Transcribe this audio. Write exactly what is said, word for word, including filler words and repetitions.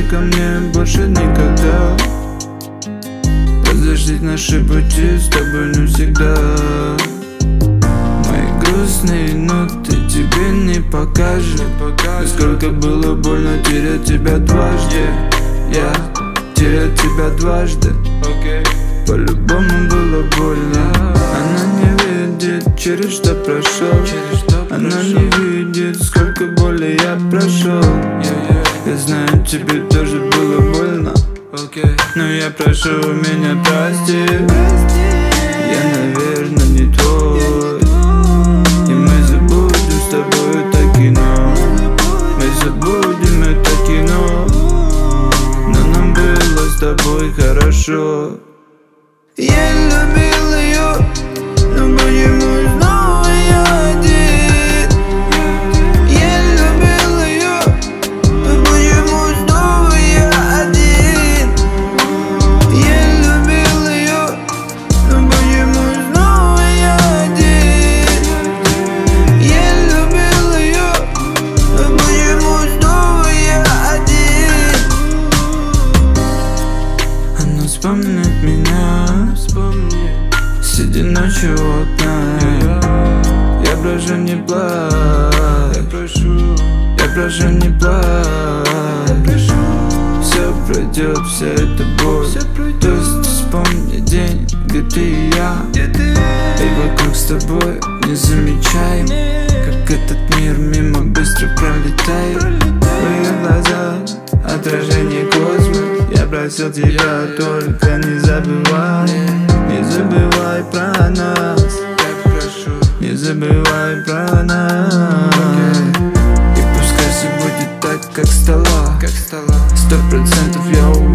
ко мне больше никогда. Разошлись наши пути с тобой навсегда. Мои грустные ноты тебе не покажут, насколько было больно терять тебя дважды. Я терять тебя дважды, по-любому было больно. Она не видит, через что прошел. Она не видит, сколько боли я прошел. Я знаю, тебе тоже было больно, но я прошу меня прости. Я, наверное, не твой, и мы забудем с тобой это кино. Мы забудем это кино, но нам было с тобой хорошо. Я любил ее, но почему снова я один? Я любил ее, но почему снова я один? Я любил ее, но почему снова я один? Я любил ее, но почему снова я один? Она вспомнит меня, сидя ночью у окна. Я прошу не плачь, я прошу не плачь. Все пройдет, вся эта боль. Просто вспомни день, где ты и я, и вокруг с тобой не замечаем, как этот мир мимо быстро пролетает. В ее глазах отражение космоса. Я просил тебя только не забывай, не забывай про нас. Не забывай про нас. И пускай все будет так, как стало. Сто процентов я уверен.